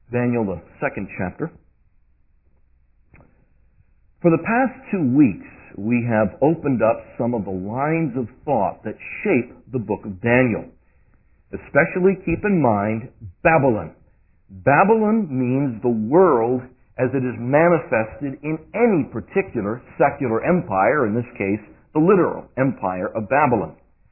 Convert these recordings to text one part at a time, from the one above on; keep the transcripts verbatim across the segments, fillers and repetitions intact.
Daniel, the second chapter. For the past two weeks, we have opened up some of the lines of thought that shape the book of Daniel. Especially keep in mind Babylon. Babylon means the world as it is manifested in any particular secular empire, in this case, the literal empire of Babylon.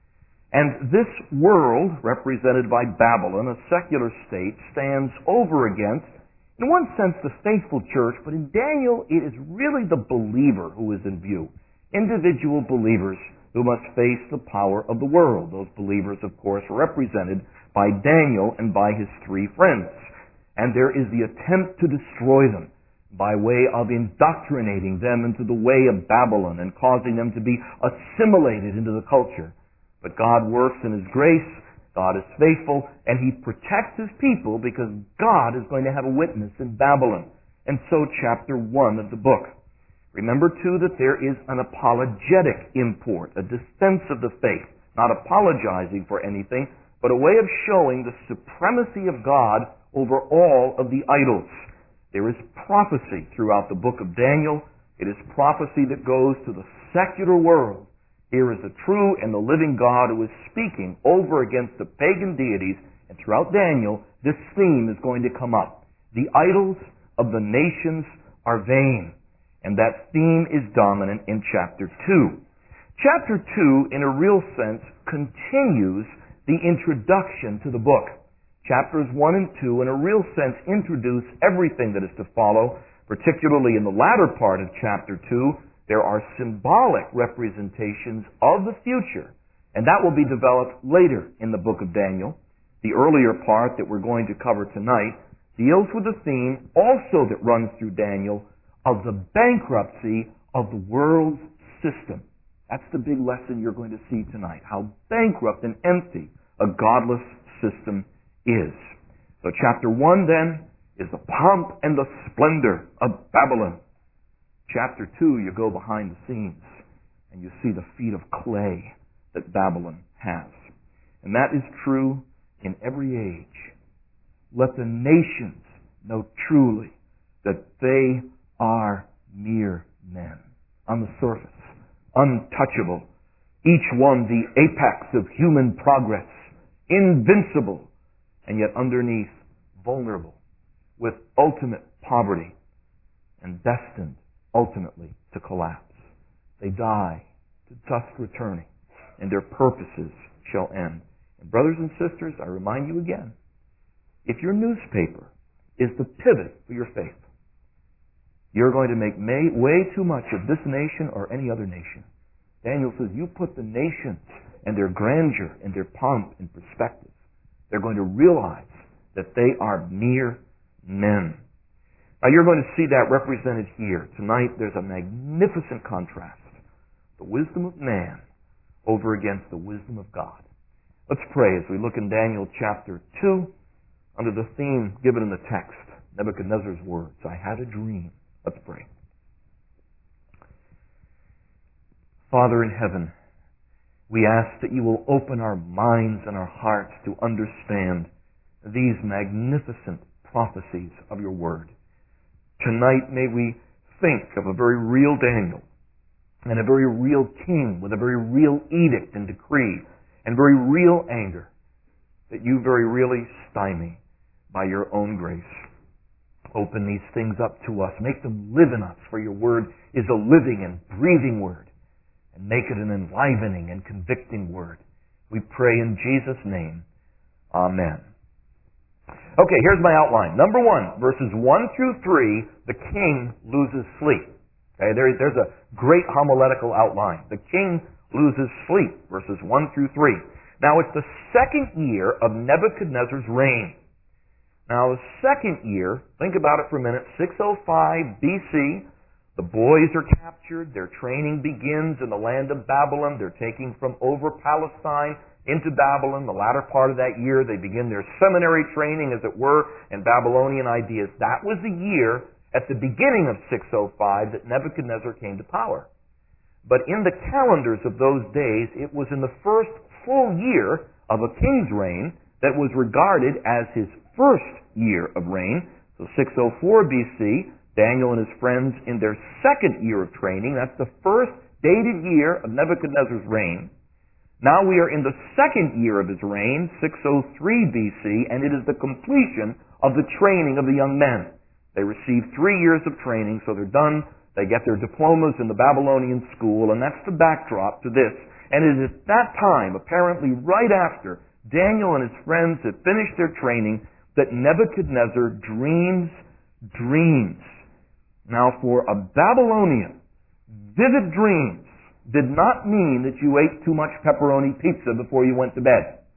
And this world, represented by Babylon, a secular state, stands over against, in one sense, the faithful church, but in Daniel, it is really the believer who is in view. Individual believers who must face the power of the world. Those believers, of course, are represented by Daniel and by his three friends. And there is the attempt to destroy them by way of indoctrinating them into the way of Babylon and causing them to be assimilated into the culture. But God works in His grace, God is faithful, and He protects His people because God is going to have a witness in Babylon. And so chapter one of the book. Remember too that there is an apologetic import, a defense of the faith, not apologizing for anything, but a way of showing the supremacy of God over all of the idols. There is prophecy throughout the book of Daniel. It is prophecy that goes to the secular world. Here is the true and the living God who is speaking over against the pagan deities, and throughout Daniel, this theme is going to come up. The idols of the nations are vain, and that theme is dominant in chapter two. Chapter two, in a real sense, continues the introduction to the book. Chapters one and two, in a real sense, introduce everything that is to follow, particularly in the latter part of chapter two. There are symbolic representations of the future, and that will be developed later in the book of Daniel. The earlier part that we're going to cover tonight deals with the theme also that runs through Daniel of the bankruptcy of the world's system. That's the big lesson you're going to see tonight, how bankrupt and empty a godless system is. So chapter one then is the pomp and the splendor of Babylon. Chapter two, you go behind the scenes and you see the feet of clay that Babylon has. And that is true in every age. Let the nations know truly that they are mere men. On the surface, untouchable. Each one the apex of human progress. Invincible. And yet underneath, vulnerable. With ultimate poverty and destined ultimately to collapse. They die to dust returning, and their purposes shall end. And brothers and sisters, I remind you again, if your newspaper is the pivot for your faith, you're going to make may, way too much of this nation or any other nation. Daniel says, you put the nations and their grandeur and their pomp in perspective. They're going to realize that they are mere men. Now you're going to see that represented here. Tonight there's a magnificent contrast. The wisdom of man over against the wisdom of God. Let's pray as we look in Daniel chapter two under the theme given in the text, Nebuchadnezzar's words, I had a dream. Let's pray. Father in heaven, we ask that you will open our minds and our hearts to understand these magnificent prophecies of your word. Tonight may we think of a very real Daniel and a very real king with a very real edict and decree and very real anger that you very really stymie by your own grace. Open these things up to us. Make them live in us, for your word is a living and breathing word. And make it an enlivening and convicting word. We pray in Jesus' name. Amen. Okay, here's my outline. Number one, verses one through three, the king loses sleep. Okay, there, there's a great homiletical outline. The king loses sleep, verses one through three. Now, it's the second year of Nebuchadnezzar's reign. Now, the second year, think about it for a minute, six oh five B C, the boys are captured, their training begins in the land of Babylon. They're taking from over Palestine into Babylon. The latter part of that year, they begin their seminary training, as it were, in Babylonian ideas. That was the year at the beginning of six oh five that Nebuchadnezzar came to power. But in the calendars of those days, it was in the first full year of a king's reign that was regarded as his first year of reign, So six oh four B C, Daniel and his friends in their second year of training, that's the first dated year of Nebuchadnezzar's reign. Now we are in the second year of his reign, six oh three B C, and it is the completion of the training of the young men. They receive three years of training, so they're done. They get their diplomas in the Babylonian school, and that's the backdrop to this. And it is at that time, apparently right after Daniel and his friends had finished their training, that Nebuchadnezzar dreams dreams. Now for a Babylonian, vivid dreams did not mean that you ate too much pepperoni pizza before you went to bed.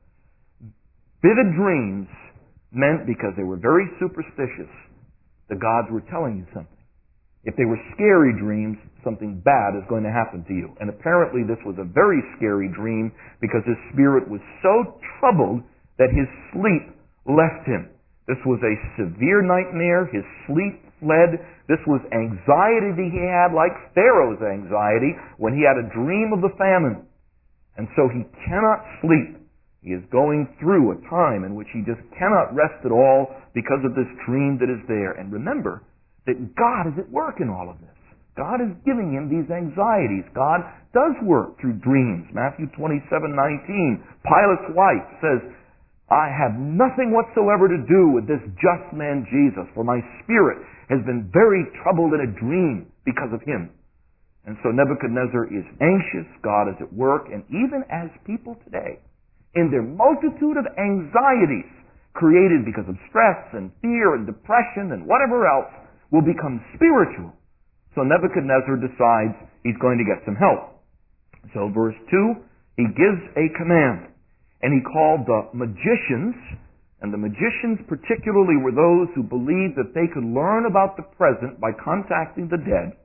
Vivid dreams meant, because they were very superstitious, the gods were telling you something. If they were scary dreams, something bad is going to happen to you. And apparently this was a very scary dream because his spirit was so troubled that his sleep left him. This was a severe nightmare. His sleep fled. This was anxiety that he had, like Pharaoh's anxiety when he had a dream of the famine. And so he cannot sleep. He is going through a time in which he just cannot rest at all because of this dream that is there. And remember that God is at work in all of this. God is giving him these anxieties. God does work through dreams. Matthew twenty-seven nineteen, Pilate's wife says, I have nothing whatsoever to do with this just man Jesus, for my spirit has been very troubled in a dream because of him. And so Nebuchadnezzar is anxious, God is at work, and even as people today, in their multitude of anxieties created because of stress and fear and depression and whatever else, will become spiritual. So Nebuchadnezzar decides he's going to get some help. So verse two, he gives a command. And he called the magicians, and the magicians particularly were those who believed that they could learn about the present by contacting the dead.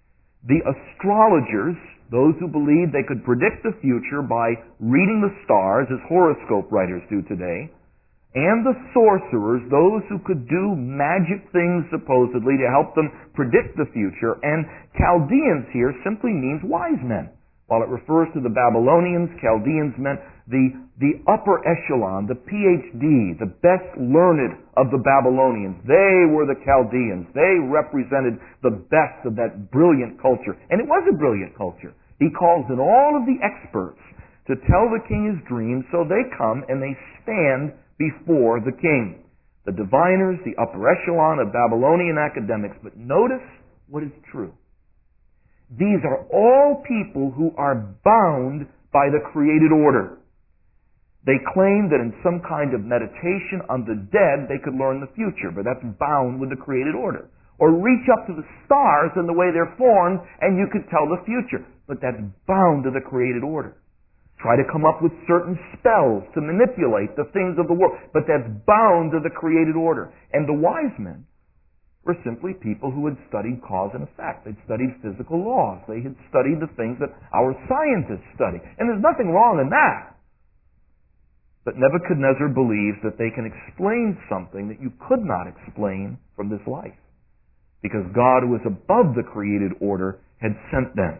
The astrologers, those who believed they could predict the future by reading the stars, as horoscope writers do today. And the sorcerers, those who could do magic things supposedly to help them predict the future. And Chaldeans here simply means wise men. While it refers to the Babylonians, Chaldeans meant the, the upper echelon, the P H D, the best learned of the Babylonians. They were the Chaldeans. They represented the best of that brilliant culture. And it was a brilliant culture. He calls in all of the experts to tell the king his dreams, so they come and they stand before the king. The diviners, the upper echelon of Babylonian academics. But notice what is true. These are all people who are bound by the created order. They claim that in some kind of meditation on the dead they could learn the future, but that's bound with the created order. Or reach up to the stars in the way they're formed and you could tell the future, but that's bound to the created order. Try to come up with certain spells to manipulate the things of the world, but that's bound to the created order. And the wise men were simply people who had studied cause and effect. They'd studied physical laws. They had studied the things that our scientists study. And there's nothing wrong in that. But Nebuchadnezzar believes that they can explain something that you could not explain from this life, because God, who is above the created order, had sent them.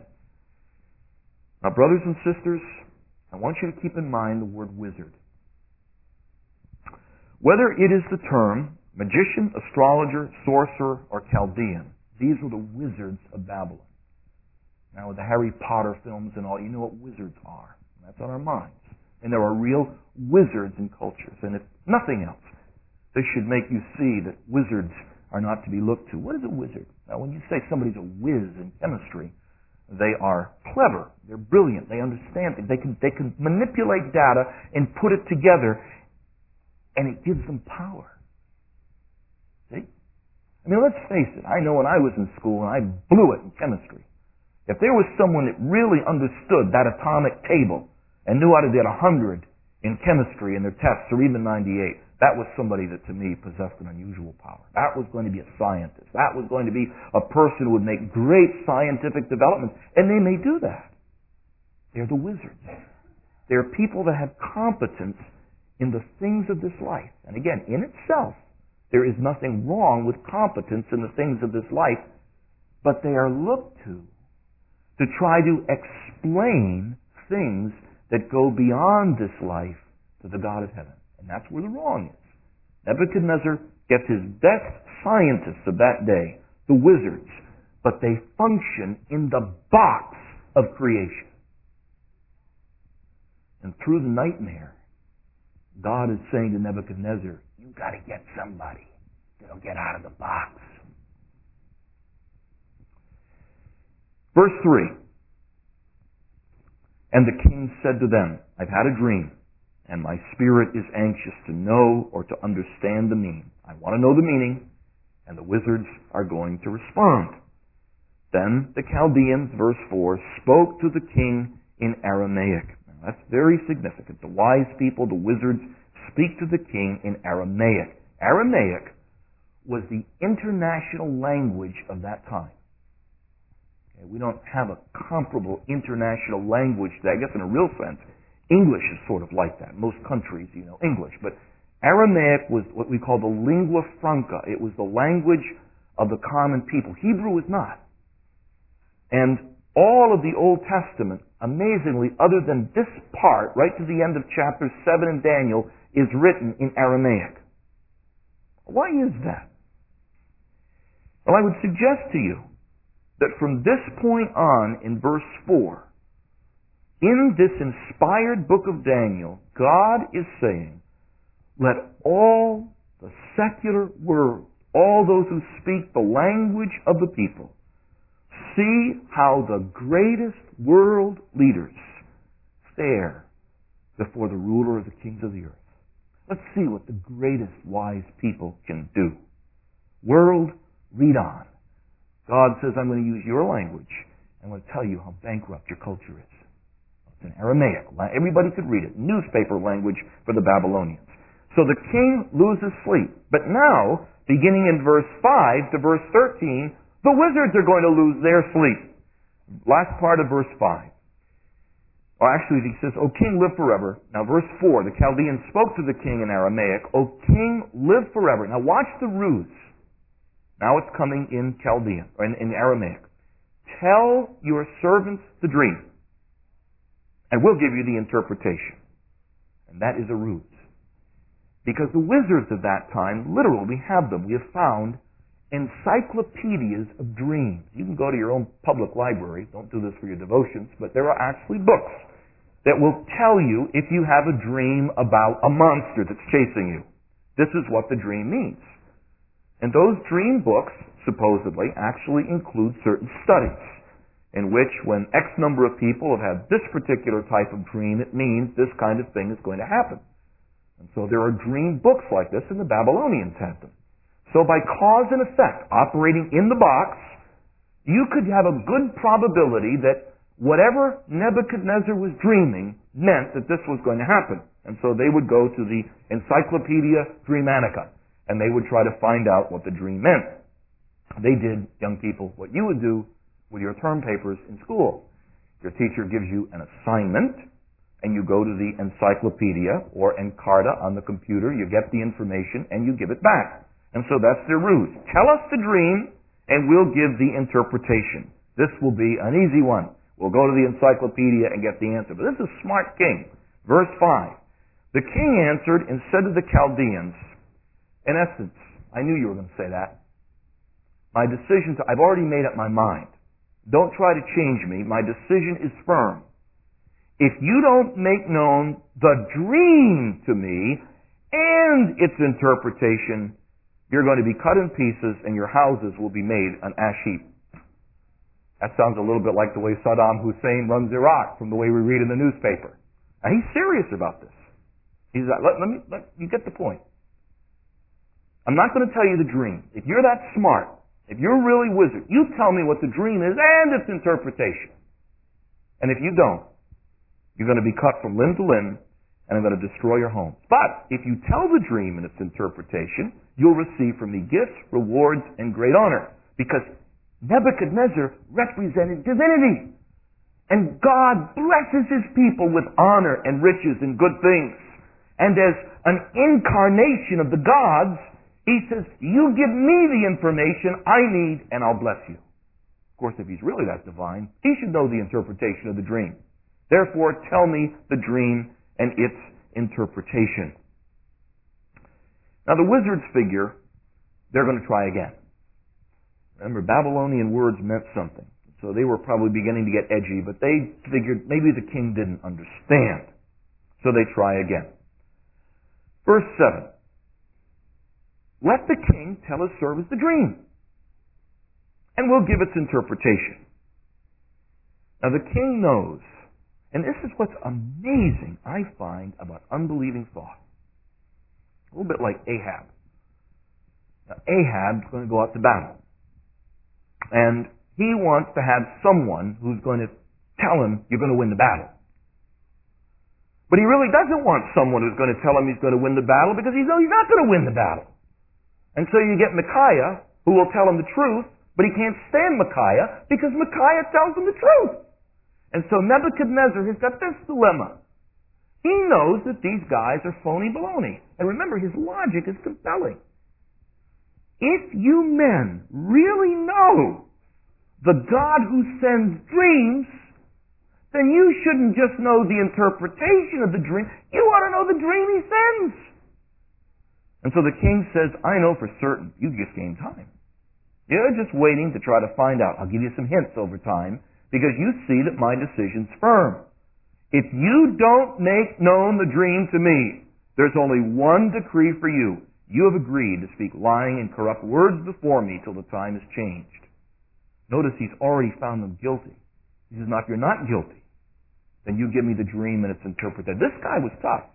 Now, brothers and sisters, I want you to keep in mind the word wizard. Whether it is the term magician, astrologer, sorcerer, or Chaldean, these were the wizards of Babylon. Now, with the Harry Potter films and all, you know what wizards are. That's on our minds. And there are real wizards in cultures. And if nothing else, this should make you see that wizards are not to be looked to. What is a wizard? Now, when you say somebody's a whiz in chemistry, they are clever. They're brilliant. They understand things. They can, they can manipulate data and put it together, and it gives them power. See? I mean, let's face it. I know when I was in school and I blew it in chemistry. If there was someone that really understood that atomic table and knew how to get one hundred in chemistry in their tests, or even ninety-eight, that was somebody that, to me, possessed an unusual power. That was going to be a scientist. That was going to be a person who would make great scientific developments. And they may do that. They're the wizards. They're people that have competence in the things of this life. And again, in itself, there is nothing wrong with competence in the things of this life, but they are looked to to try to explain things that go beyond this life to the God of heaven. And that's where the wrong is. Nebuchadnezzar gets his best scientists of that day, the wizards, but they function in the box of creation. And through the nightmare, God is saying to Nebuchadnezzar, you've got to get somebody that'll get out of the box. Verse three. And the king said to them, I've had a dream, and my spirit is anxious to know or to understand the meaning. I want to know the meaning, and the wizards are going to respond. Then the Chaldeans, verse four, spoke to the king in Aramaic. Now, that's very significant. The wise people, the wizards, speak to the king in Aramaic. Aramaic was the international language of that time. Okay, we don't have a comparable international language today. I guess in a real sense, English is sort of like that. Most countries, you know, English. But Aramaic was what we call the lingua franca. It was the language of the common people. Hebrew was not. And all of the Old Testament, amazingly, other than this part, right to the end of chapter seven in Daniel, is written in Aramaic. Why is that? Well, I would suggest to you that from this point on in verse four, in this inspired book of Daniel, God is saying, let all the secular world, all those who speak the language of the people, see how the greatest world leaders fare before the ruler of the kings of the earth. Let's see what the greatest wise people can do. World, read on. God says, I'm going to use your language. I'm going to tell you how bankrupt your culture is. It's in Aramaic. Everybody could read it. Newspaper language for the Babylonians. So the king loses sleep. But now, beginning in verse five to verse thirteen, the wizards are going to lose their sleep. Last part of verse five. Or actually, he says, O king, live forever. Now, verse four, the Chaldeans spoke to the king in Aramaic, O king, live forever. Now, watch the ruse. Now it's coming in Chaldean, or in, in Aramaic. Tell your servants the dream, and we'll give you the interpretation. And that is a ruse. Because the wizards of that time, literally, we have them. We have found encyclopedias of dreams. You can go to your own public library. Don't do this for your devotions, but there are actually books that will tell you if you have a dream about a monster that's chasing you. This is what the dream means. And those dream books, supposedly, actually include certain studies in which when X number of people have had this particular type of dream, it means this kind of thing is going to happen. And so there are dream books like this, and the Babylonians had them. So by cause and effect, operating in the box, you could have a good probability that whatever Nebuchadnezzar was dreaming meant that this was going to happen. And so they would go to the Encyclopedia Dreamatica, and they would try to find out what the dream meant. They did, young people, what you would do with your term papers in school. Your teacher gives you an assignment, and you go to the encyclopedia or Encarta on the computer, you get the information, and you give it back. And so that's their ruse. Tell us the dream, and we'll give the interpretation. This will be an easy one. We'll go to the encyclopedia and get the answer. But this is a smart king. Verse five. The king answered and said to the Chaldeans, in essence, I knew you were going to say that. My decision to, I've already made up my mind. Don't try to change me. My decision is firm. If you don't make known the dream to me and its interpretation, you're going to be cut in pieces and your houses will be made an ash heap. That sounds a little bit like the way Saddam Hussein runs Iraq from the way we read in the newspaper. And he's serious about this. He's like, let, let me, let, you get the point. I'm not going to tell you the dream. If you're that smart, if you're really wizard, you tell me what the dream is and its interpretation. And if you don't, you're going to be cut from limb to limb, and I'm going to destroy your home. But if you tell the dream and its interpretation, you'll receive from me gifts, rewards, and great honor. Because Nebuchadnezzar represented divinity. And God blesses his people with honor and riches and good things. And as an incarnation of the gods, he says, you give me the information I need, and I'll bless you. Of course, if he's really that divine, he should know the interpretation of the dream. Therefore, tell me the dream and its interpretation. Now, the wizards figure they're going to try again. Remember, Babylonian words meant something. So they were probably beginning to get edgy, but they figured maybe the king didn't understand. So they try again. Verse seven. Let the king tell his servants the dream, and we'll give its interpretation. Now the king knows, and this is what's amazing, I find, about unbelieving thought. A little bit like Ahab. Now Ahab's going to go out to battle. And he wants to have someone who's going to tell him you're going to win the battle. But he really doesn't want someone who's going to tell him he's going to win the battle because he knows he's not going to win the battle. And so you get Micaiah, who will tell him the truth, but he can't stand Micaiah because Micaiah tells him the truth. And so Nebuchadnezzar has got this dilemma. He knows that these guys are phony baloney. And remember, his logic is compelling. If you men really know the God who sends dreams, then you shouldn't just know the interpretation of the dream. You ought to know the dream he sends. And so the king says, I know for certain you just gain time. You're just waiting to try to find out. I'll give you some hints over time because you see that my decision's firm. If you don't make known the dream to me, there's only one decree for you. You have agreed to speak lying and corrupt words before me till the time is changed. Notice he's already found them guilty. He says, now if you're not guilty, then you give me the dream and its interpretation. This guy was tough.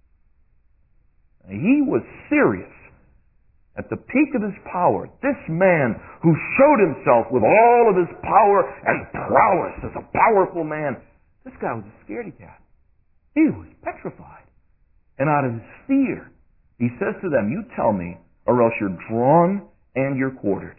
He was serious. At the peak of his power, this man who showed himself with all of his power and prowess as a powerful man, this guy was a scaredy cat. He was petrified. And out of his fear, he says to them, you tell me, or else you're drawn and you're quartered.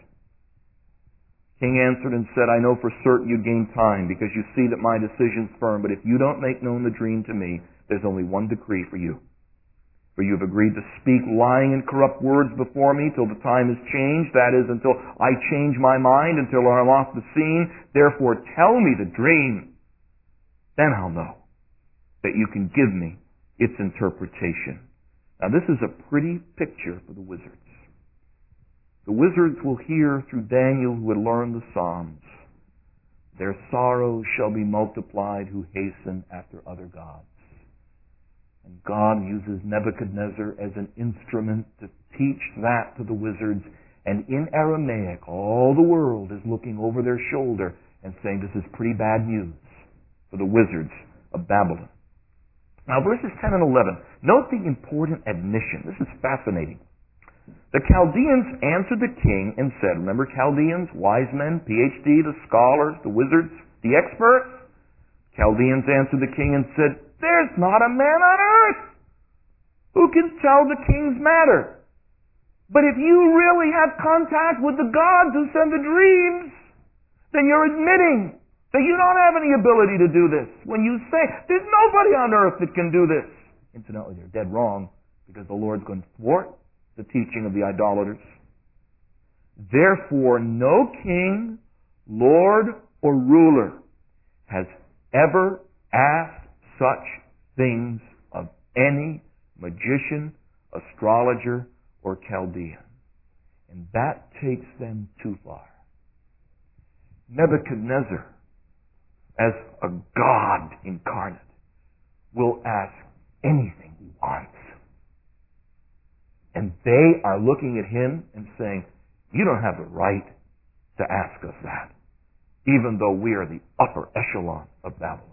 King answered and said, I know for certain you gain time, because you see that my decision's firm, but if you don't make known the dream to me, there's only one decree for you. For you have agreed to speak lying and corrupt words before me till the time is changed, that is, until I change my mind, until I'm off the scene. Therefore tell me the dream. Then I'll know that you can give me its interpretation. Now this is a pretty picture for the wizards. The wizards will hear through Daniel, who had learned the Psalms, their sorrows shall be multiplied who hasten after other gods. And God uses Nebuchadnezzar as an instrument to teach that to the wizards. And in Aramaic, all the world is looking over their shoulder and saying, this is pretty bad news for the wizards of Babylon. Now verses ten and eleven, note the important admission. This is fascinating. The Chaldeans answered the king and said, remember Chaldeans, wise men, P H D, the scholars, the wizards, the experts? Chaldeans answered the king and said, there's not a man on earth who can tell the king's matter. But if you really have contact with the gods who send the dreams, then you're admitting that you don't have any ability to do this. When you say, there's nobody on earth that can do this. Incidentally, they're dead wrong, because the Lord's going to thwart the teaching of the idolaters. Therefore, no king, lord, or ruler has ever asked such things of any magician, astrologer, or Chaldean. And that takes them too far. Nebuchadnezzar, as a god incarnate, will ask anything he wants. And they are looking at him and saying, you don't have the right to ask us that, even though we are the upper echelon of Babylon.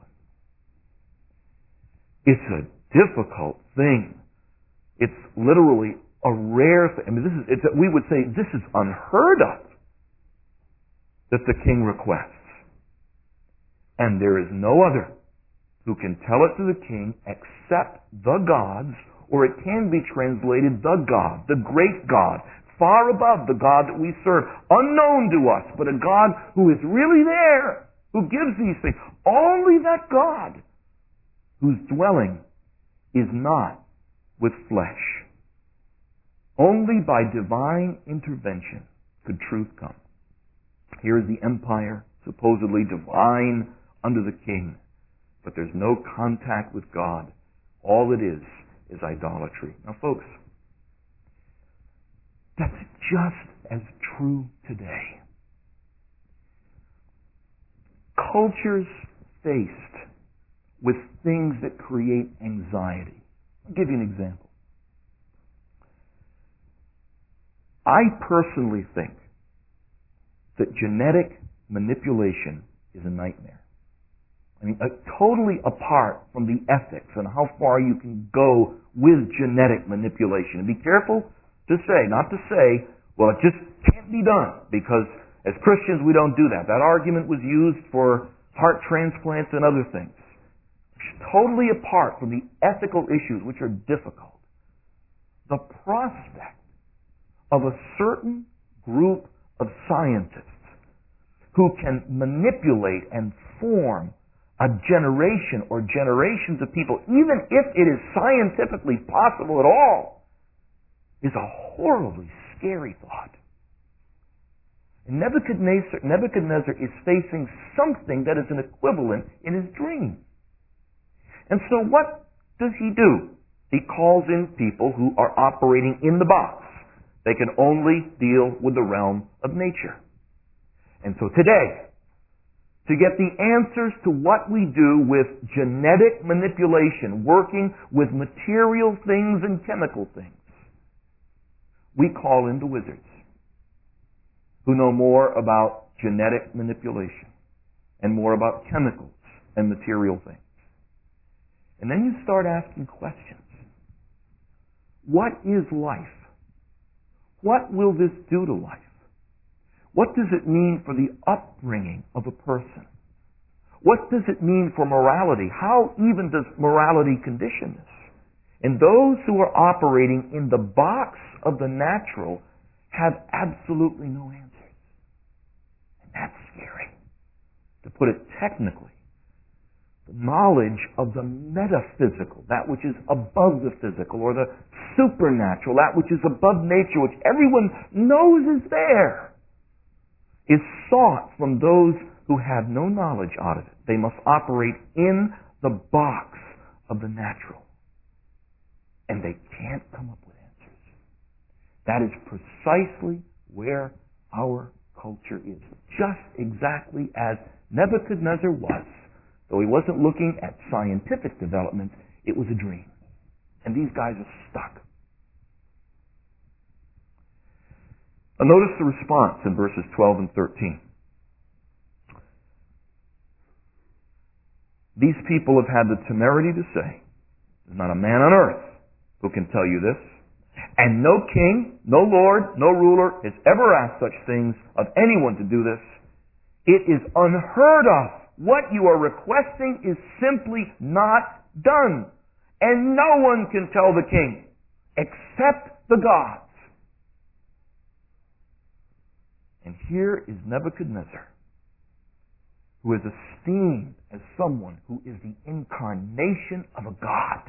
It's a difficult thing. It's literally a rare thing. I mean, this is, it's, we would say this is unheard of that the king requests. And there is no other who can tell it to the king except the gods, or it can be translated the God, the great God, far above the God that we serve, unknown to us, but a God who is really there, who gives these things. Only that God whose dwelling is not with flesh. Only by divine intervention could truth come. Here is the empire, supposedly divine under the king, but there's no contact with God. All it is is idolatry. Now folks, that's just as true today. Cultures faced with things that create anxiety. I'll give you an example. I personally think that genetic manipulation is a nightmare. I mean, uh, totally apart from the ethics and how far you can go with genetic manipulation. And be careful to say, not to say, well, it just can't be done because as Christians we don't do that. That argument was used for heart transplants and other things. Totally apart from the ethical issues which are difficult. The prospect of a certain group of scientists who can manipulate and form a generation or generations of people, even if it is scientifically possible at all, is a horribly scary thought. And Nebuchadnezzar, Nebuchadnezzar is facing something that is an equivalent in his dream. And so what does he do? He calls in people who are operating in the box. They can only deal with the realm of nature. And so today, to get the answers to what we do with genetic manipulation, working with material things and chemical things, we call in the wizards who know more about genetic manipulation and more about chemicals and material things. And then you start asking questions. What is life? What will this do to life? What does it mean for the upbringing of a person? What does it mean for morality? How even does morality condition this? And those who are operating in the box of the natural have absolutely no answers. And that's scary. To put it technically, the knowledge of the metaphysical, that which is above the physical, or the supernatural, that which is above nature, which everyone knows is there, is sought from those who have no knowledge out of it. They must operate in the box of the natural. And they can't come up with answers. That is precisely where our culture is. Just exactly as Nebuchadnezzar was. Though he wasn't looking at scientific development, it was a dream. And these guys are stuck. Now notice the response in verses twelve and thirteen. These people have had the temerity to say, there's not a man on earth who can tell you this, and no king, no lord, no ruler has ever asked such things of anyone to do this. It is unheard of. What you are requesting is simply not done. And no one can tell the king except the gods. And here is Nebuchadnezzar, who is esteemed as someone who is the incarnation of a god.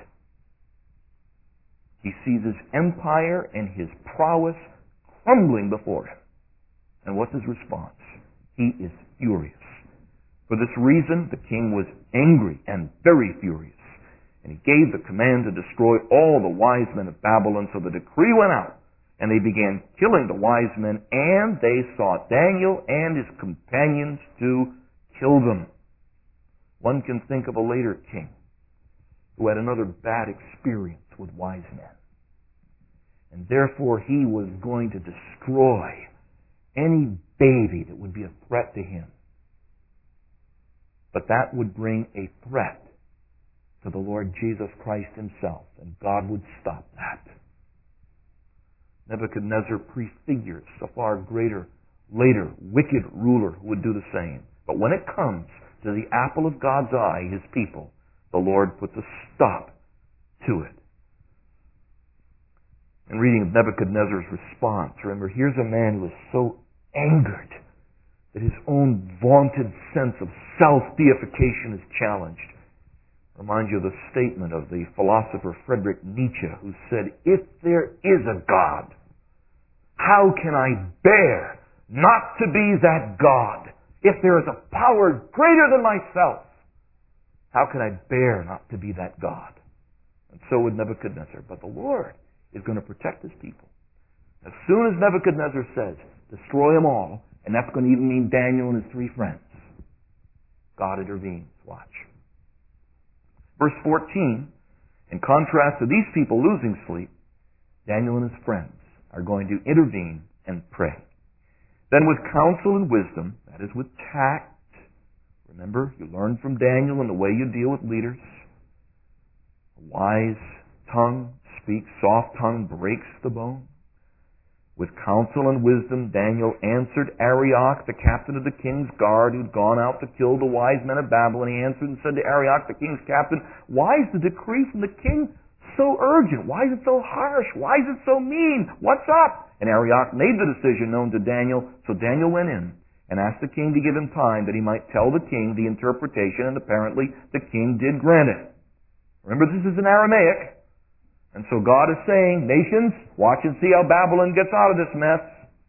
He sees his empire and his prowess crumbling before him. And what's his response? He is furious. For this reason, the king was angry and very furious. And he gave the command to destroy all the wise men of Babylon. So the decree went out, and they began killing the wise men, and they sought Daniel and his companions to kill them. One can think of a later king who had another bad experience with wise men. And therefore he was going to destroy any baby that would be a threat to him. But that would bring a threat to the Lord Jesus Christ himself, and God would stop that. Nebuchadnezzar prefigures a far greater, later, wicked ruler who would do the same. But when it comes to the apple of God's eye, his people, the Lord puts a stop to it. In reading of Nebuchadnezzar's response, remember, here's a man who is so angered that his own vaunted sense of self-deification is challenged. I remind you of the statement of the philosopher Friedrich Nietzsche, who said, "If there is a God, how can I bear not to be that God? If there is a power greater than myself, how can I bear not to be that God?" And so would Nebuchadnezzar. But the Lord is going to protect his people. As soon as Nebuchadnezzar says, destroy them all, and that's going to even mean Daniel and his three friends, God intervenes. Watch. Verse fourteen, in contrast to these people losing sleep, Daniel and his friends are going to intervene and pray. Then with counsel and wisdom, that is with tact, remember, you learn from Daniel and the way you deal with leaders. A wise tongue speaks, soft tongue breaks the bone. With counsel and wisdom, Daniel answered Arioch, the captain of the king's guard, who'd gone out to kill the wise men of Babylon. He answered and said to Arioch, the king's captain, why is the decree from the king so urgent? Why is it so harsh? Why is it so mean? What's up? And Arioch made the decision known to Daniel, so Daniel went in and asked the king to give him time that he might tell the king the interpretation, and apparently the king did grant it. Remember, this is in Aramaic. And so God is saying, nations, watch and see how Babylon gets out of this mess.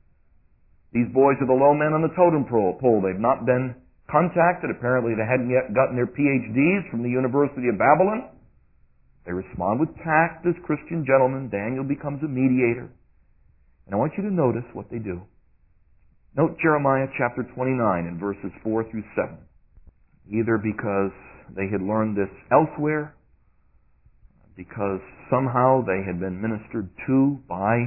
These boys are the low men on the totem pole. They've not been contacted. Apparently they hadn't yet gotten their P H Ds from the University of Babylon. They respond with tact as Christian gentlemen. Daniel becomes a mediator. And I want you to notice what they do. Note Jeremiah chapter twenty-nine and verses four through seven. Either because they had learned this elsewhere, because somehow they had been ministered to by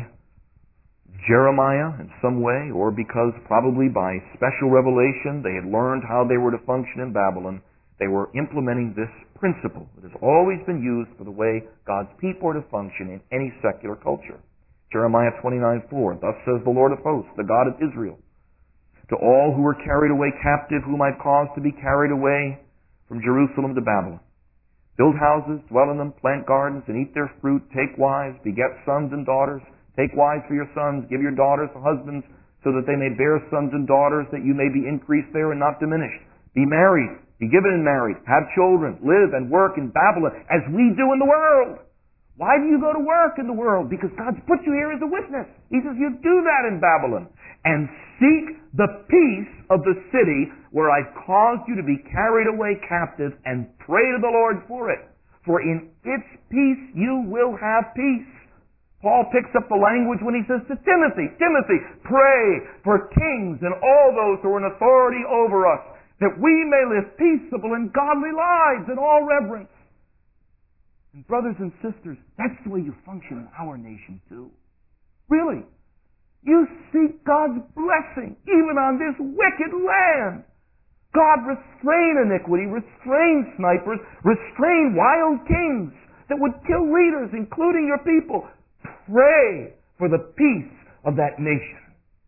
Jeremiah in some way, or because probably by special revelation they had learned how they were to function in Babylon, they were implementing this principle that has always been used for the way God's people are to function in any secular culture. Jeremiah twenty-nine four, thus says the Lord of hosts, the God of Israel, to all who were carried away captive, whom I've caused to be carried away from Jerusalem to Babylon. Build houses, dwell in them, plant gardens, and eat their fruit. Take wives, beget sons and daughters. Take wives for your sons, give your daughters to husbands, so that they may bear sons and daughters, that you may be increased there and not diminished. Be married, be given in marriage, have children, live and work in Babylon, as we do in the world. Why do you go to work in the world? Because God's put you here as a witness. He says you do that in Babylon. And seek the peace of the city where I've caused you to be carried away captive, and pray to the Lord for it. For in its peace you will have peace. Paul picks up the language when he says to Timothy, Timothy, pray for kings and all those who are in authority over us, that we may live peaceable and godly lives in all reverence. And brothers and sisters, that's the way you function in our nation too. Really. You seek God's blessing even on this wicked land. God restrain iniquity, restrain snipers, restrain wild kings that would kill leaders, including your people. Pray for the peace of that nation.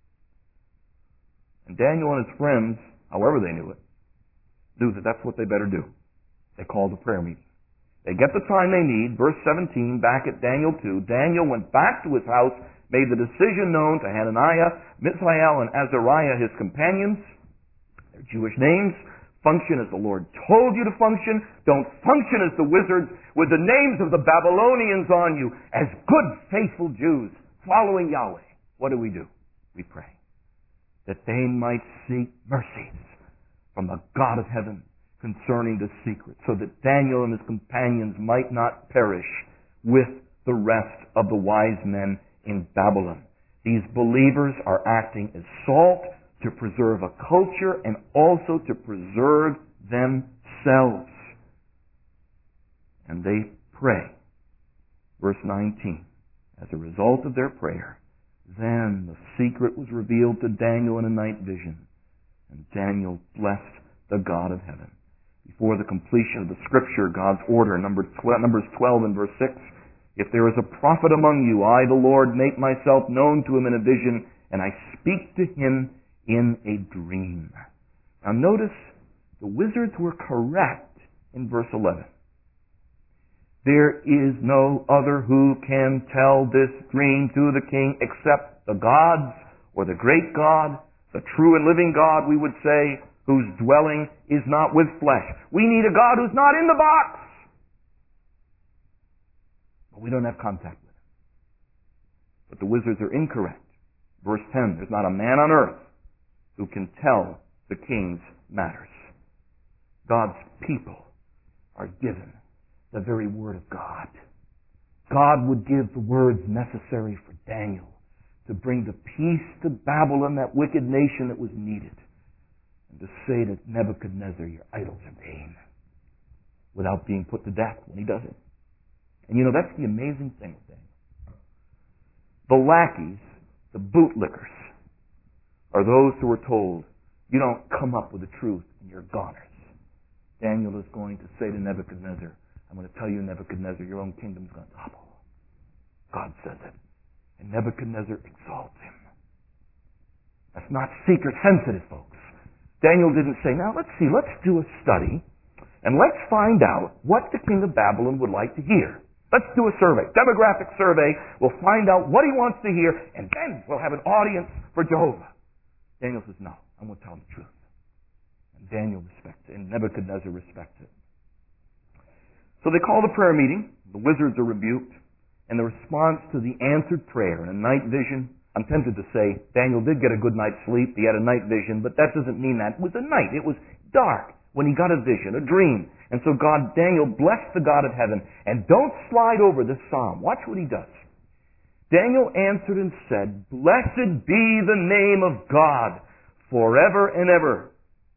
And Daniel and his friends, however they knew it, knew that that's what they better do. They called a prayer meeting. They get the time they need. Verse seventeen, back at Daniel two, Daniel went back to his house, made the decision known to Hananiah, Mishael, and Azariah, his companions. Their Jewish names. Function as the Lord told you to function. Don't function as the wizards with the names of the Babylonians on you. As good, faithful Jews following Yahweh. What do we do? We pray that they might seek mercies from the God of heaven concerning the secret, so that Daniel and his companions might not perish with the rest of the wise men in Babylon. These believers are acting as salt to preserve a culture and also to preserve themselves. And they pray. Verse nineteen. As a result of their prayer, then the secret was revealed to Daniel in a night vision. And Daniel blessed the God of heaven. Before the completion of the scripture, God's order, Numbers twelve and verse six, if there is a prophet among you, I, the Lord, make myself known to him in a vision, and I speak to him in a dream. Now notice, the wizards were correct in verse eleven. There is no other who can tell this dream to the king except the gods, or the great God, the true and living God, we would say, whose dwelling is not with flesh. We need a God who's not in the box. But we don't have contact with him. But the wizards are incorrect. Verse ten, there's not a man on earth who can tell the king's matters. God's people are given the very word of God. God would give the words necessary for Daniel to bring the peace to Babylon, that wicked nation that was needed, and to say to Nebuchadnezzar, your idols are vain, without being put to death when he does it. And you know, that's the amazing thing with Daniel. The lackeys, the bootlickers, are those who are told, you don't come up with the truth and you're goners. Daniel is going to say to Nebuchadnezzar, I'm going to tell you, Nebuchadnezzar, your own kingdom's going to topple. God says it. And Nebuchadnezzar exalts him. That's not seeker sensitive, folks. Daniel didn't say, now let's see, let's do a study and let's find out what the king of Babylon would like to hear. Let's do a survey, demographic survey. We'll find out what he wants to hear, and then we'll have an audience for Jehovah. Daniel says, no, I'm going to tell him the truth. And Daniel respects it, and Nebuchadnezzar respects it. So they call the prayer meeting. The wizards are rebuked. And the response to the answered prayer in a night vision, I'm tempted to say Daniel did get a good night's sleep. He had a night vision, but that doesn't mean that. It was a night. It was dark when he got a vision, a dream. And so God, Daniel blessed the God of heaven. And don't slide over this psalm. Watch what he does. Daniel answered and said, blessed be the name of God forever and ever.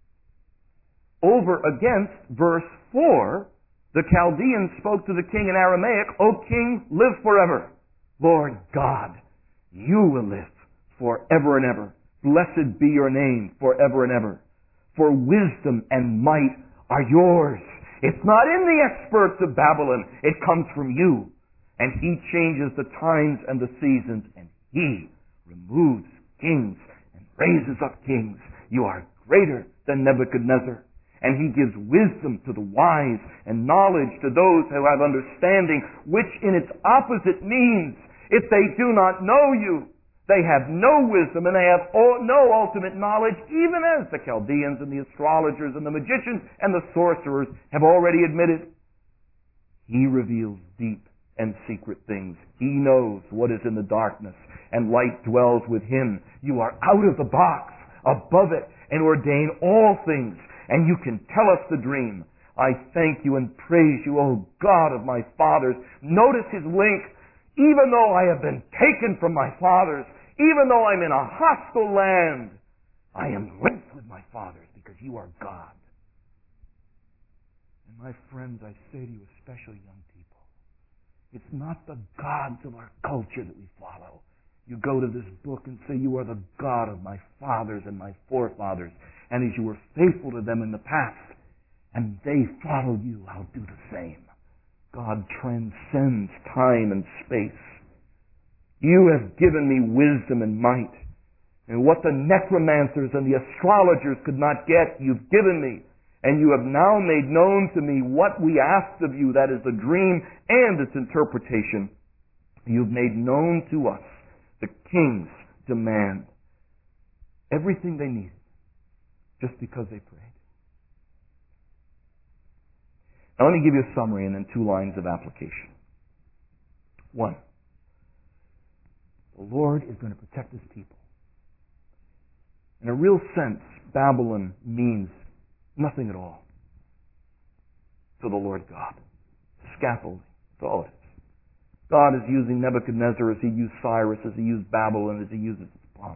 Over against verse four, the Chaldeans spoke to the king in Aramaic, O king, live forever. Lord God, you will live forever and ever. Blessed be your name forever and ever. For wisdom and might are yours. It's not in the experts of Babylon. It comes from you. And he changes the times and the seasons, and he removes kings and raises up kings. You are greater than Nebuchadnezzar. And he gives wisdom to the wise and knowledge to those who have understanding, which in its opposite means, if they do not know you, they have no wisdom and they have no ultimate knowledge, even as the Chaldeans and the astrologers and the magicians and the sorcerers have already admitted. He reveals deep and secret things. He knows what is in the darkness, and light dwells with him. You are out of the box, above it, and ordain all things, and you can tell us the dream. I thank you and praise you, O God of my fathers. Notice his link. Even though I have been taken from my fathers, even though I'm in a hostile land, I am linked with my fathers because you are God. And my friends, I say to you, especially young people, it's not the gods of our culture that we follow. You go to this book and say, you are the God of my fathers and my forefathers. And as you were faithful to them in the past, and they followed you, I'll do the same. God transcends time and space. You have given me wisdom and might. And what the necromancers and the astrologers could not get, you've given me. And you have now made known to me what we asked of you, that is the dream and its interpretation. You've made known to us the king's demand. Everything they needed, just because they prayed. Now let me give you a summary and then two lines of application. One, the Lord is going to protect his people. In a real sense, Babylon means nothing at all to the Lord God. Scaffolding. That's all it is. God is using Nebuchadnezzar as he used Cyrus, as he used Babylon, as he uses its pomp,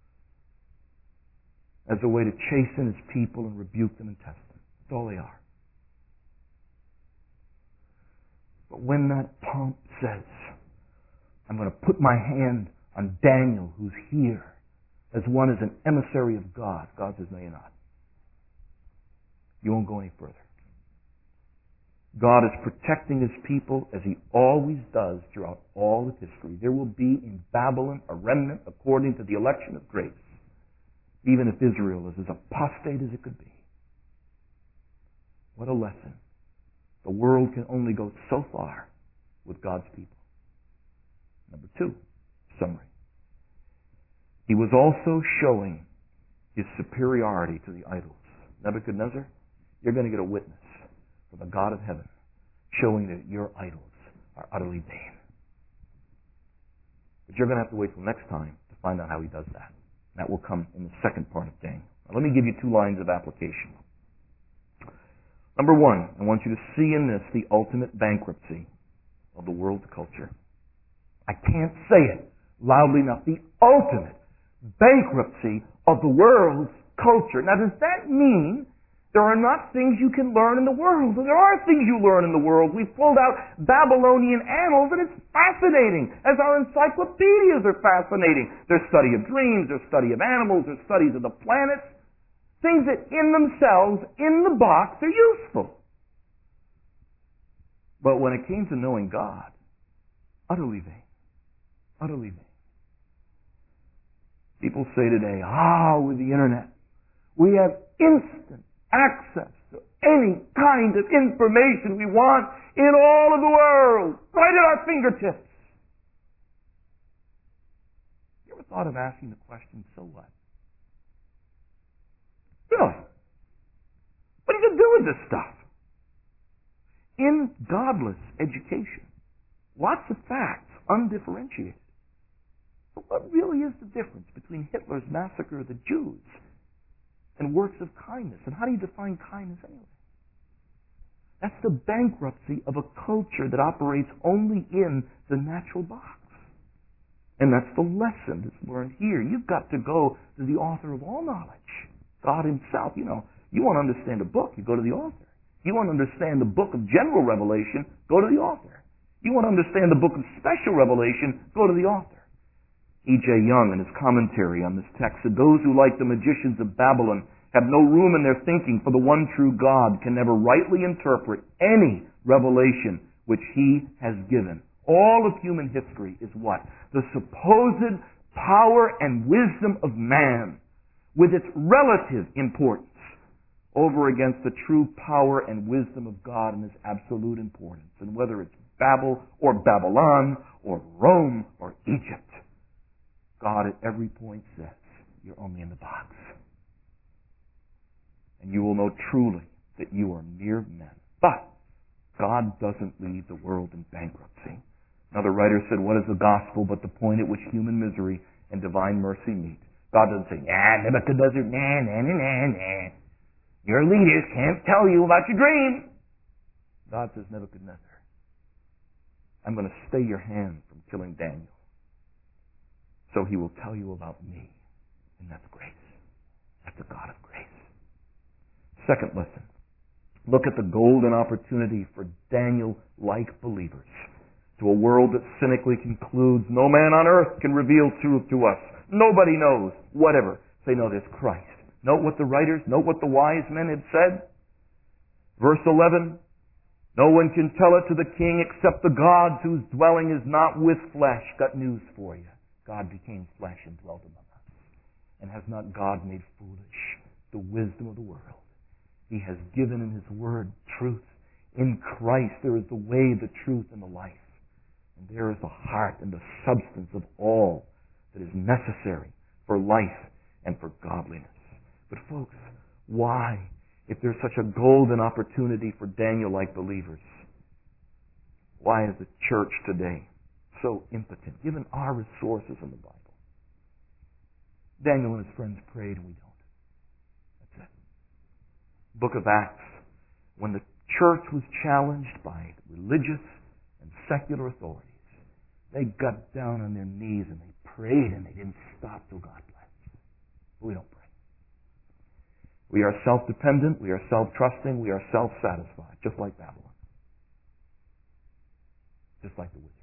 as a way to chasten his people and rebuke them and test them. That's all they are. But when that pomp says, I'm going to put my hand on Daniel, who's here, as one as an emissary of God, God says, no, you're not. You won't go any further. God is protecting his people as he always does throughout all of history. There will be in Babylon a remnant according to the election of grace, even if Israel is as apostate as it could be. What a lesson. The world can only go so far with God's people. Number two, summary. He was also showing his superiority to the idols. Nebuchadnezzar, you're going to get a witness from the God of heaven showing that your idols are utterly vain. But you're going to have to wait till next time to find out how he does that. That will come in the second part of Daniel. Now, let me give you two lines of application. Number one, I want you to see in this the ultimate bankruptcy of the world's culture. I can't say it loudly enough, the ultimate bankruptcy of the world's culture. Now, does that mean there are not things you can learn in the world? There are things you learn in the world. We've pulled out Babylonian annals, and it's fascinating, as our encyclopedias are fascinating. There's study of dreams, there's study of animals, there's studies of the planets. Things that in themselves, in the box, are useful. But when it came to knowing God, utterly vain. Utterly vain. People say today, ah, with the internet, we have instant access to any kind of information we want in all of the world, right at our fingertips. You ever thought of asking the question, so what? Really? What are you going to do with this stuff? In godless education, lots of facts, undifferentiated. But what really is the difference between Hitler's massacre of the Jews and works of kindness? And how do you define kindness anyway? That's the bankruptcy of a culture that operates only in the natural box. And that's the lesson that's learned here. You've got to go to the author of all knowledge, God Himself. You know, you want to understand a book, you go to the author. You want to understand the book of general revelation, go to the author. You want to understand the book of special revelation, go to the author. E J. Young, in his commentary on this text, said, those who, like the magicians of Babylon, have no room in their thinking for the one true God, can never rightly interpret any revelation which He has given. All of human history is what? The supposed power and wisdom of man, with its relative importance, over against the true power and wisdom of God and His absolute importance. And whether it's Babel or Babylon or Rome or Egypt, God at every point says, you're only in the box. And you will know truly that you are mere men. But God doesn't leave the world in bankruptcy. Another writer said, what is the gospel but the point at which human misery and divine mercy meet? God doesn't say, nah, Nebuchadnezzar, nah, nah, nah, nah, nah. Your leaders can't tell you about your dream. God says, Nebuchadnezzar, I'm going to stay your hand from killing Daniel. So he will tell you about me. And that's grace. That's a God of grace. Second lesson. Look at the golden opportunity for Daniel-like believers. To a world that cynically concludes, no man on earth can reveal truth to us. Nobody knows. Whatever. Say, no, there's Christ. Note what the writers, note what the wise men had said. Verse eleven. No one can tell it to the king except the gods whose dwelling is not with flesh. Got news for you. God became flesh and dwelt among us. And has not God made foolish the wisdom of the world? He has given in His word truth. In Christ there is the way, the truth, and the life. And there is the heart and the substance of all that is necessary for life and for godliness. But folks, why, if there's such a golden opportunity for Daniel-like believers, why is the church today so impotent, given our resources in the Bible? Daniel and his friends prayed, and we don't. That's it. Book of Acts, when the church was challenged by religious and secular authorities, they got down on their knees and they prayed, and they didn't stop till God blessed. We don't pray. We are self-dependent, we are self-trusting, we are self-satisfied, just like Babylon. Just like the wizards.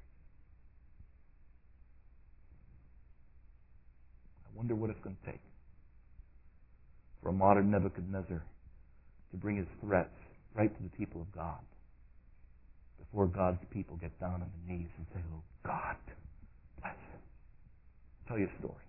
I wonder what it's going to take for a modern Nebuchadnezzar to bring his threats right to the people of God before God's people get down on their knees and say, oh, God, bless him. I'll tell you a story.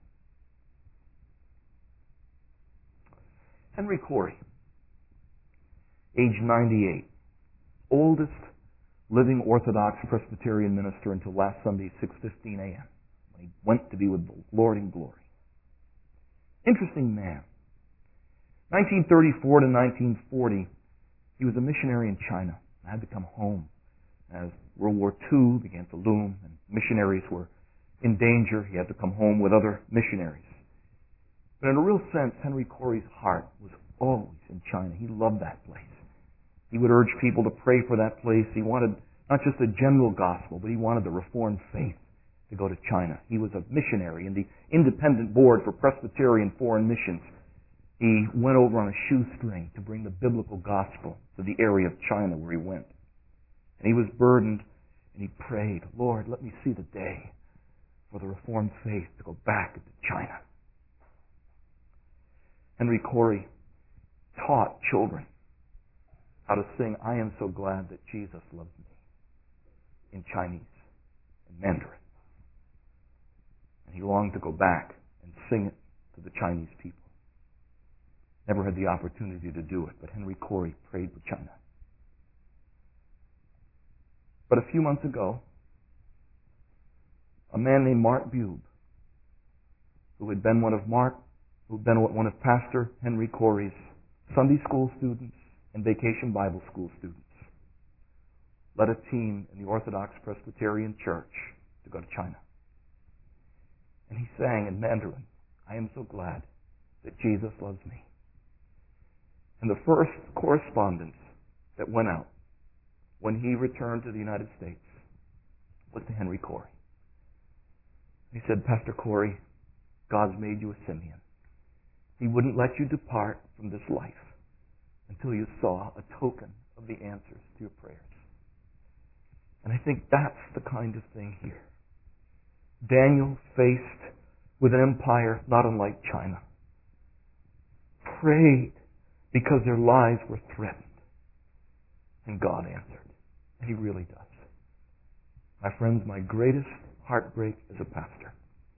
Henry Corey, age ninety-eight, oldest living Orthodox Presbyterian minister until last Sunday, six fifteen a.m., when he went to be with the Lord in glory. Interesting man. nineteen thirty-four to nineteen forty, he was a missionary in China. I had to come home as World War Two began to loom and missionaries were in danger. He had to come home with other missionaries. But in a real sense, Henry Corey's heart was always in China. He loved that place. He would urge people to pray for that place. He wanted not just a general gospel, but he wanted the Reformed faith to go to China. He was a missionary in the Independent Board for Presbyterian Foreign Missions. He went over on a shoestring to bring the biblical gospel to the area of China where he went. And he was burdened, and he prayed, Lord, let me see the day for the Reformed faith to go back into China. Henry Corey taught children how to sing, I am so glad that Jesus loves me, in Chinese and Mandarin. And he longed to go back and sing it to the Chinese people. Never had the opportunity to do it, but Henry Corey prayed for China. But a few months ago, a man named Mark Bube, who had been one of Mark, who had been one of Pastor Henry Corey's Sunday school students and Vacation Bible School students, led a team in the Orthodox Presbyterian Church to go to China. And he sang in Mandarin, I am so glad that Jesus loves me. And the first correspondence that went out when he returned to the United States was to Henry Corey. He said, Pastor Corey, God's made you a Simeon. He wouldn't let you depart from this life until you saw a token of the answers to your prayers. And I think that's the kind of thing here. Daniel, faced with an empire not unlike China, prayed because their lives were threatened. And God answered. And He really does. My friends, my greatest heartbreak as a pastor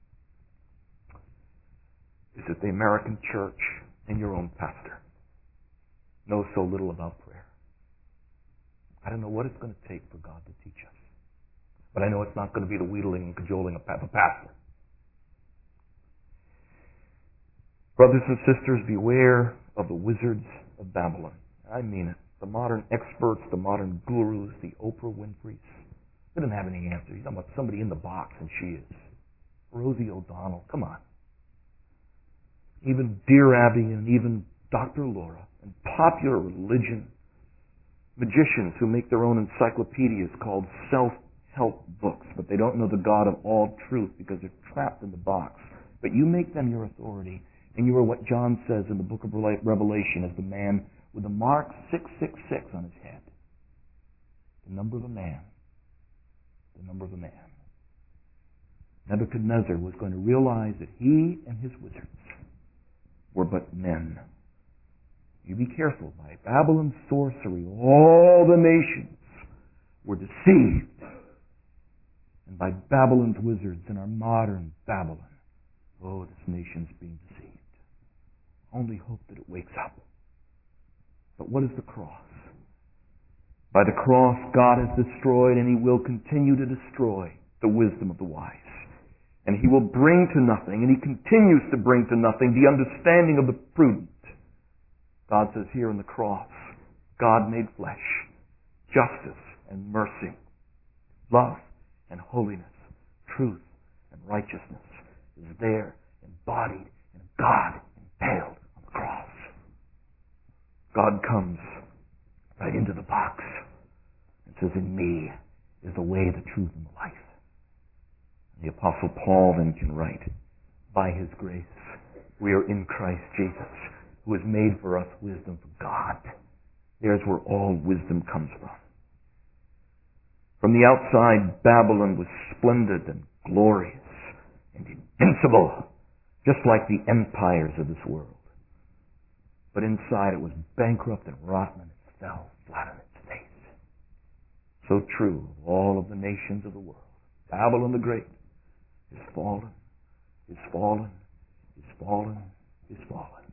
is that the American church and your own pastor know so little about prayer. I don't know what it's going to take for God to teach us. But I know it's not going to be the wheedling and cajoling of a pastor. Brothers and sisters, beware of the wizards of Babylon. I mean it. The modern experts, the modern gurus, the Oprah Winfreys. They didn't have any answers. You're talking about somebody in the box, and she is. Rosie O'Donnell. Come on. Even Dear Abby and even Doctor Laura and popular religion. Magicians who make their own encyclopedias called self-help books, but they don't know the God of all truth because they're trapped in the box. But you make them your authority, and you are what John says in the book of Revelation as the man with the mark six six six on his head. The number of a man. The number of a man. Nebuchadnezzar was going to realize that he and his wizards were but men. You be careful. By Babylon's sorcery, all the nations were deceived. And by Babylon's wizards in our modern Babylon, oh, this nation's being deceived. Only hope that it wakes up. But what is the cross? By the cross, God has destroyed, and He will continue to destroy the wisdom of the wise. And He will bring to nothing, and He continues to bring to nothing, the understanding of the prudent. God says here in the cross, God made flesh, justice and mercy, love and holiness, truth and righteousness is there embodied in God impaled on the cross. God comes right into the box and says, in me is the way, the truth, and the life. And the Apostle Paul then can write, by His grace we are in Christ Jesus, who has made for us wisdom from God. There's where all wisdom comes from. From the outside, Babylon was splendid and glorious and invincible, just like the empires of this world. But inside it was bankrupt and rotten, and it fell flat on its face. So true of all of the nations of the world. Babylon the Great is fallen, is fallen, is fallen, is fallen.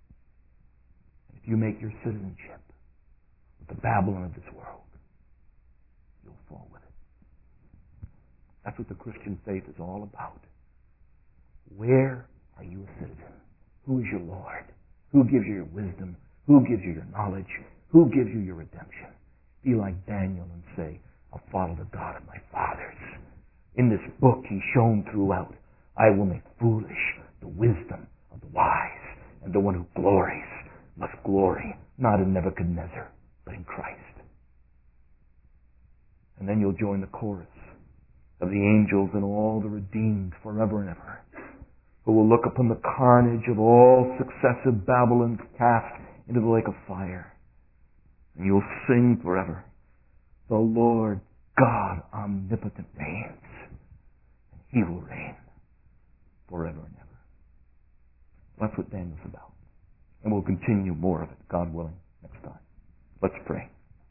And if you make your citizenship with the Babylon of this world, you'll fall with it. That's what the Christian faith is all about. Where are you a citizen? Who is your Lord? Who gives you your wisdom? Who gives you your knowledge? Who gives you your redemption? Be like Daniel and say, I'll follow the God of my fathers. In this book He's shown throughout, I will make foolish the wisdom of the wise, and the one who glories must glory not in Nebuchadnezzar, but in Christ. And then you'll join the chorus of the angels and all the redeemed forever and ever, who will look upon the carnage of all successive Babylons cast into the lake of fire. And you'll sing forever, the Lord God omnipotent reigns, and He will reign forever and ever. That's what Daniel's about. And we'll continue more of it, God willing, next time. Let's pray.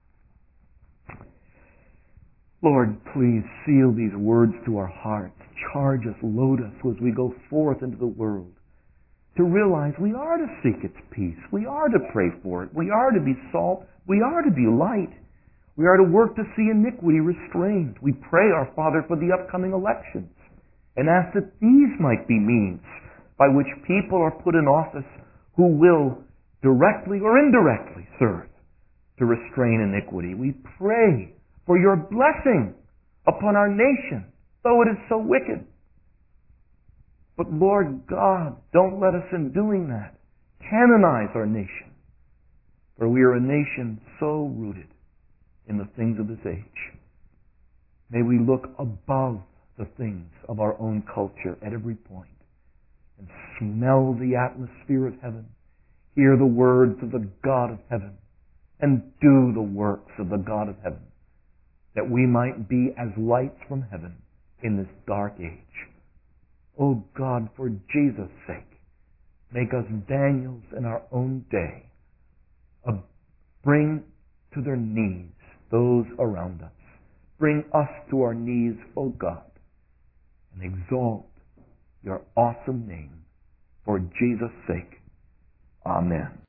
Lord, please seal these words to our hearts. Charge us, load us as we go forth into the world to realize we are to seek its peace. We are to pray for it. We are to be salt. We are to be light. We are to work to see iniquity restrained. We pray, our Father, for the upcoming elections and ask that these might be means by which people are put in office who will directly or indirectly serve to restrain iniquity. We pray for your blessing upon our nation, though it is so wicked. But Lord God, don't let us in doing that canonize our nation, for we are a nation so rooted in the things of this age. May we look above the things of our own culture at every point and smell the atmosphere of heaven, hear the words of the God of heaven, and do the works of the God of heaven, that we might be as lights from heaven in this dark age. Oh God, for Jesus' sake, make us Daniels in our own day. Uh, bring to their knees those around us. Bring us to our knees, O God, and exalt your awesome name for Jesus' sake. Amen.